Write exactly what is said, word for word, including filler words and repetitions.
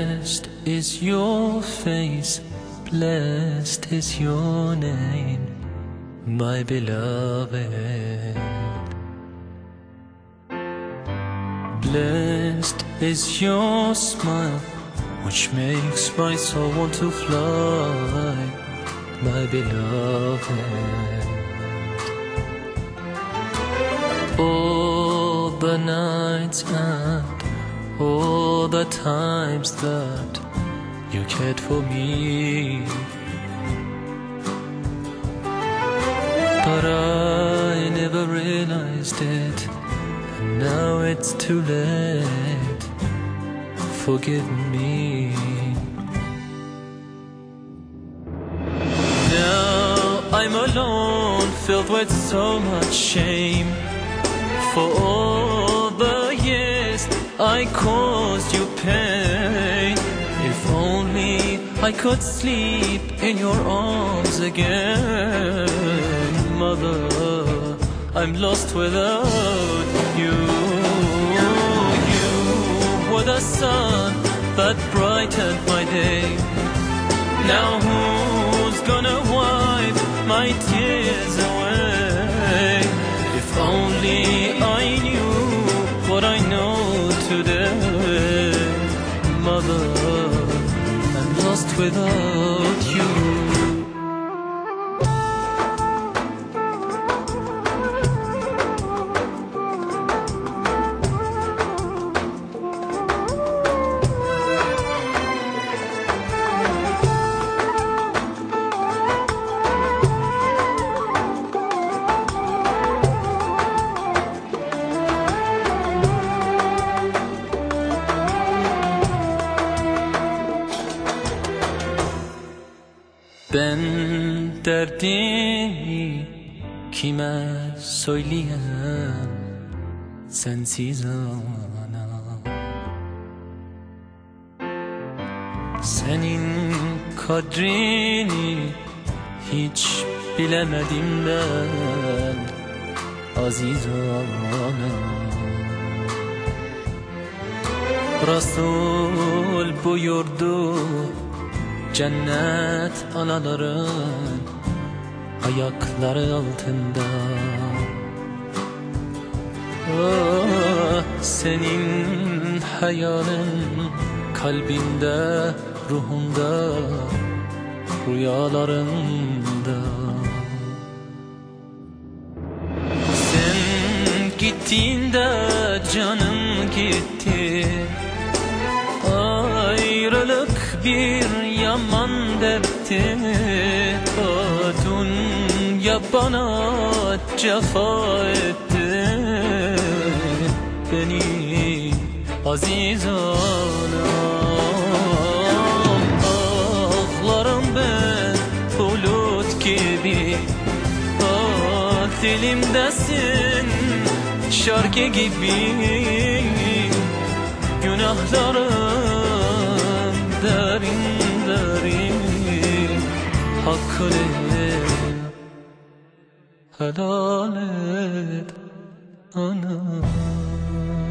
Blessed is your face, blessed is your name, my beloved. Blessed is your smile, which makes my soul want to fly, my beloved. All the nights and all the times that you cared for me, but I never realized it, and now it's too late. Forgive me. Now I'm alone, filled with so much shame, for all the years I caused you pain. If only I could sleep in your arms again. Mother, I'm lost without you. You were the sun that brightened my day. Now who's gonna wipe my tears away? If only I knew what I know today. Mother, I'm lost without you. Ben derdimi kime söyleyem, sensiz anam. Senin kadrini hiç bilemedim ben, aziz anam. Resul buyurdu, cennet anaların ayakları altında. Oh, senin hayalin kalbinde, ruhunda, rüyalarında. Sen gittiğinde canım gitti. Ayrılık bir yaman dertti. O dünya bana cefa etti. Beni aziz anam, ağlarım ben bulut gibi. Ah, dilimdesin şarkı gibi. Günahlarım derin derin, hakkını helal et anam.